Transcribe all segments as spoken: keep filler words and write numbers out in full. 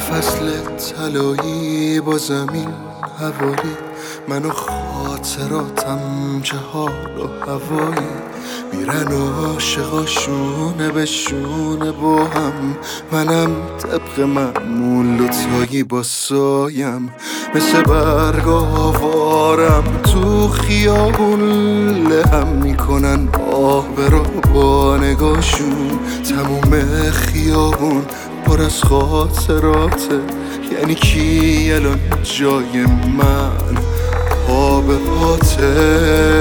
فصل طلایی با زمین حوالی، من و خاطراتم چه حال و هوایی. میرن عاشقا شونه به شونه با هم، منم طبق معمول دوتایی با سایم. مثل برگ آوارم تو خیابون لهم میکنن آه برا با نگاشون. تموم خیابون پر از خاطراته، یعنی کی الان جای من پا به پاته.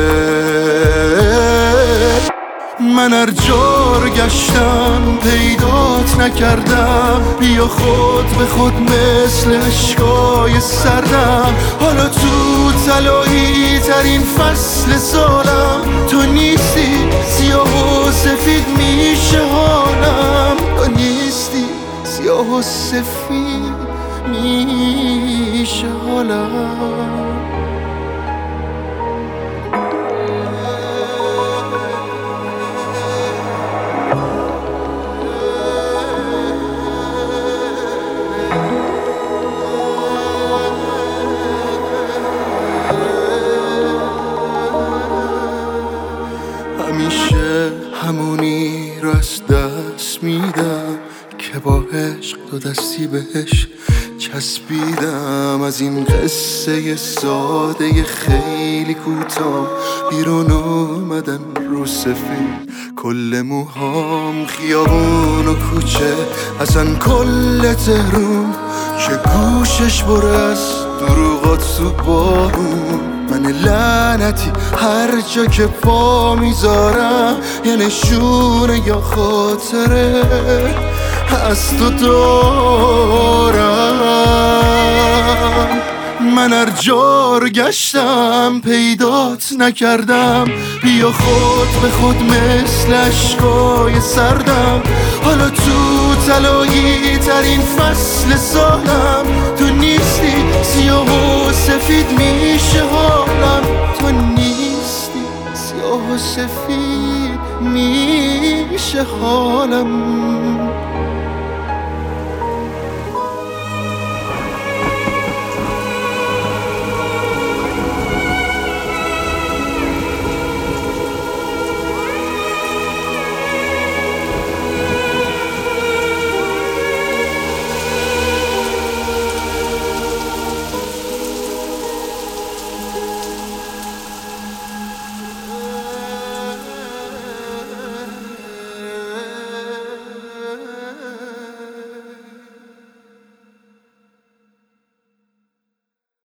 من هر جا گشتم پیدات نکردم، بیا خود به خود مثل اشکای سردم. حالا تو طلایی ترین فصل سالم، تو نیستی سیاه و سفید میشه حالم. تو نیستی سیاه و سفید میشه حالم. همیشه همونی رو از دست میدم که با عشق دو دستی بهش چسبیدم. از این قصه ساده خیلی کوتاه بیرون اومدن رو سفید کل موهام. خیابون و کوچه اصلا کل تهرون که گوشش بره از دروغات تو بارون. من لعنتی هر جا که پا میذارم یه نشونه یا خاطره از تو دارم. من هر جا رو گشتم پیدات نکردم، بیا خود به خود مثل اشکای سردم. حالا تو طلایی ترین فصل سالم، تو نیستی سیاه و سفید میشه حالم. تو نیستی سیاه و سفید میشه حالم.